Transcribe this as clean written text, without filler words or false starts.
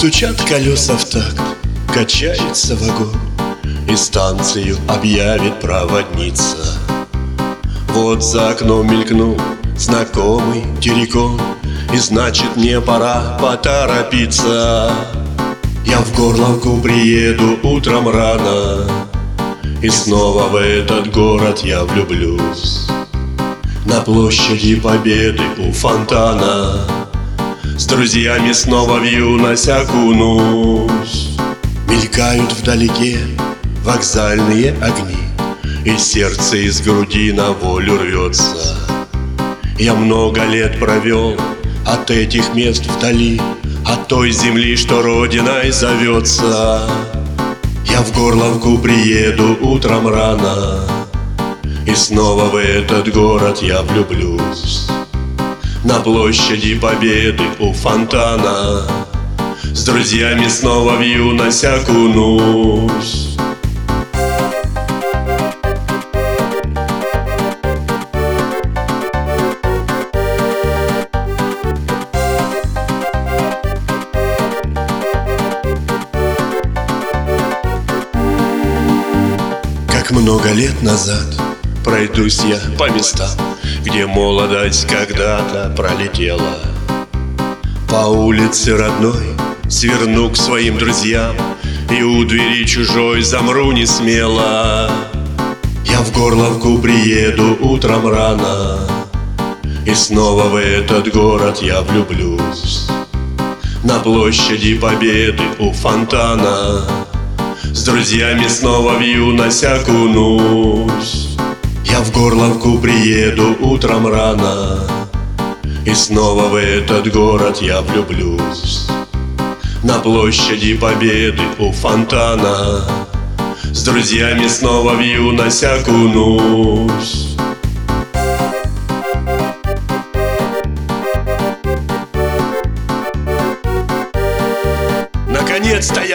Стучат колеса в такт, качается вагон, и станцию объявит проводница. Вот за окном мелькнул знакомый террикон, и значит мне пора поторопиться. Я в Горловку приеду утром рано, и снова в этот город я влюблюсь. На площади Победы у фонтана с друзьями снова в юность окунусь. Мелькают вдалеке вокзальные огни, и сердце из груди на волю рвется. Я много лет провел от этих мест вдали, от той земли, что родиной зовется. Я в Горловку приеду утром рано, и снова в этот город я влюблюсь. На площади Победы у фонтана с друзьями снова в юность окунусь. Как много лет назад пройдусь я по местам, где молодость когда-то пролетела. По улице родной сверну к своим друзьям, и у двери чужой замру не смело. Я в Горловку приеду утром рано, и снова в этот город я влюблюсь. На площади Победы у фонтана с друзьями снова в юность окунусь. Я в Горловку приеду утром рано, и снова в этот город я влюблюсь. На площади Победы у фонтана с друзьями снова в юность окунусь. Наконец-то я